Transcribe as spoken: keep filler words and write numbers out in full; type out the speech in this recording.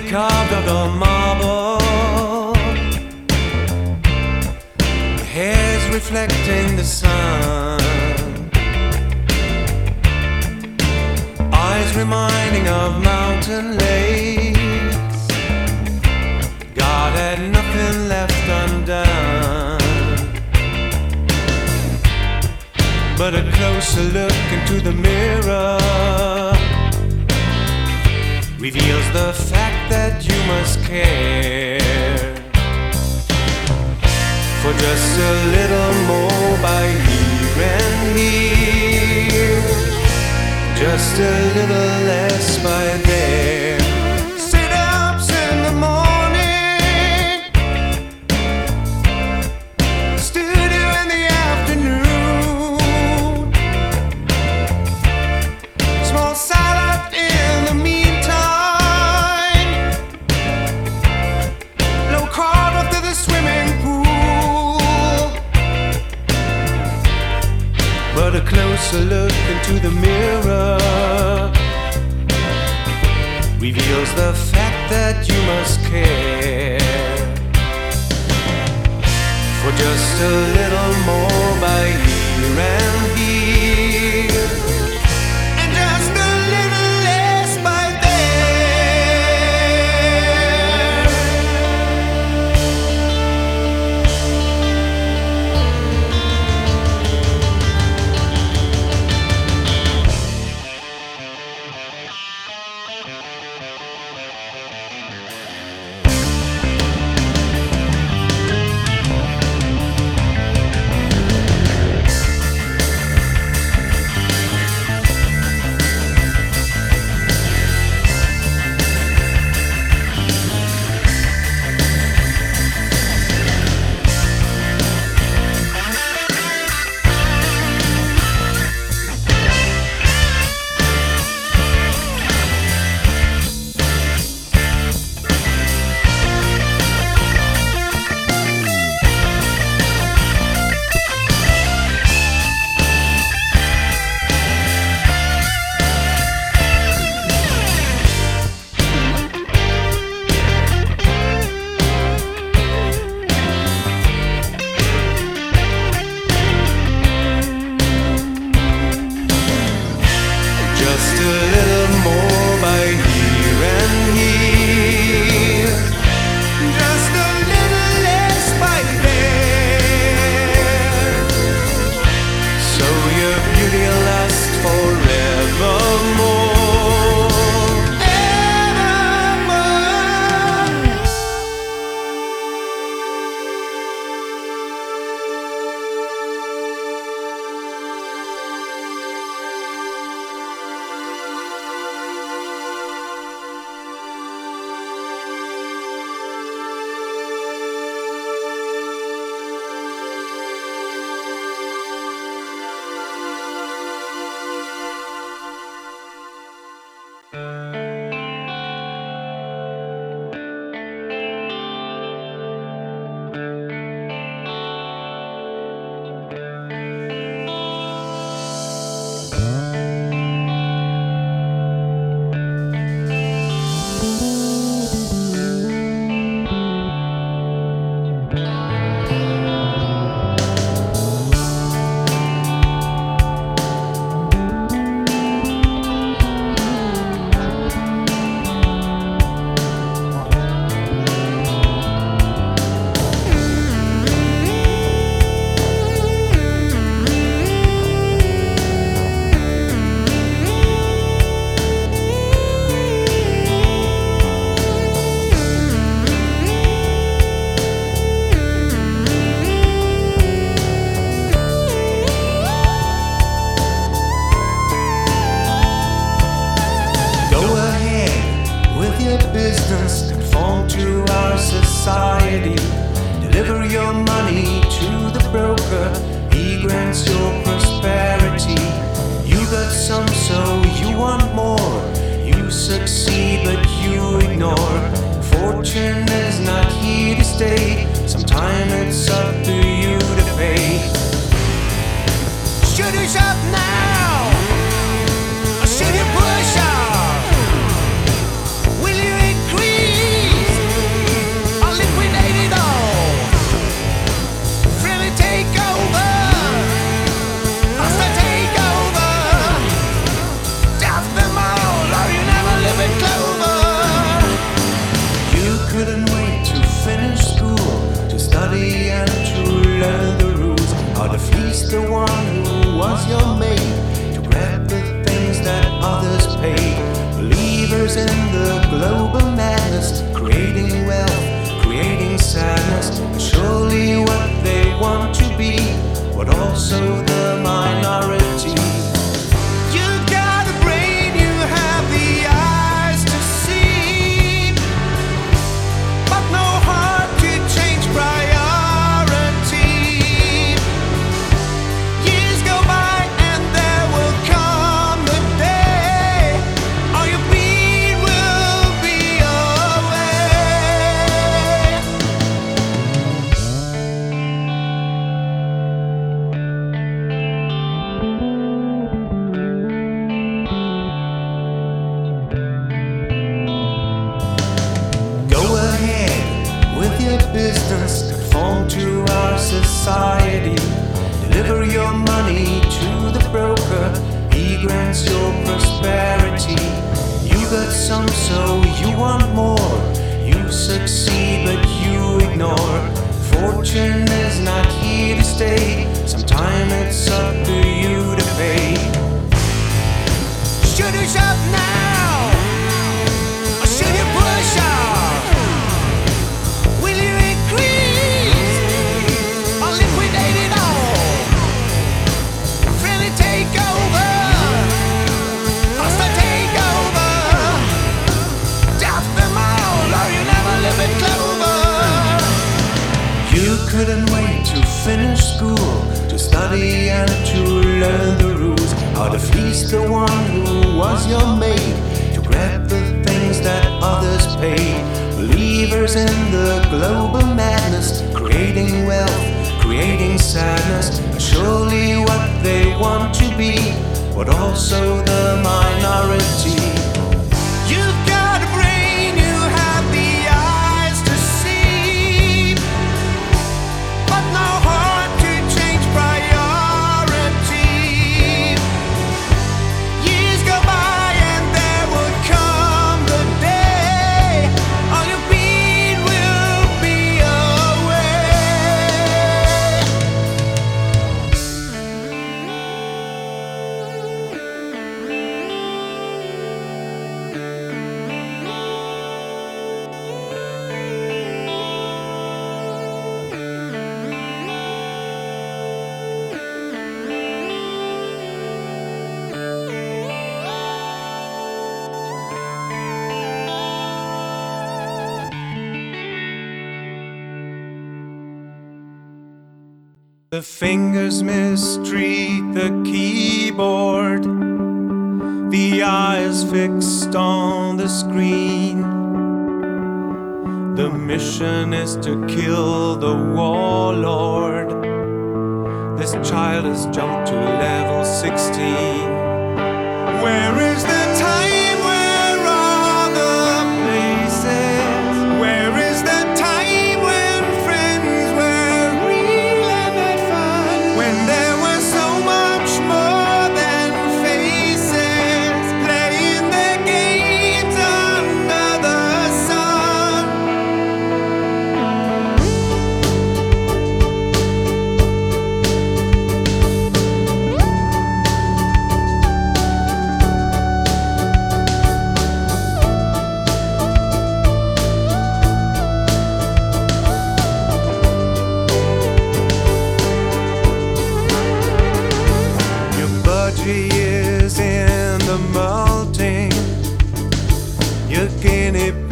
carved of the marble, hair's reflecting the sun, eyes reminding of mountain lakes. God had nothing left undone, but a closer look into the mirror reveals the fact that you must care for just a little more by here and here, just a little less by there. Sit-ups in the morning, studio in the afternoon, small salad in the meantime, low carb after the swimming pool. But a closer look into the mirror reveals the fact that you must care for just a little more by here and here, and just a little less by Will you increase was your mate to grab the things that others paid. Believers in the global madness, creating wealth, creating sadness. Surely what they want to be, but also the minority. You got a brain, you have the eyes to see, but no heart to change priority. Years go by and there will come a day all your beat will be away. Go ahead with your business, conform to our society. Deliver your money to the broker, he grants your prosperity. You got some, so you want more. You succeed, but you ignore. Fortune is not here to stay. Sometime it's up to you to pay. Should you shop now, or should you push off? Will you increase or liquidate it all? Really take over or start take over? Drop them all or you never live it clover. You couldn't wait to finish school, to study and to learn the rules, how to fleece the one who was your mate, to grab the things that others paid. Believers in the global madness, creating wealth, creating sadness. Surely what they want to be, but also the minority. You've got a brain, you have the eyes to see, but no heart to change priority. Years go by and there will come the day all your beat will be away. The fingers mistreat the keyboard, the eyes fixed on the screen. The mission is to kill the warlord. This child has jumped to level sixteen. Where is the time? Where are the places? Where is the time when friends were real and had fun? When there was so much more than faces playing their games under the sun. Your budgie is in the molting. Your guinea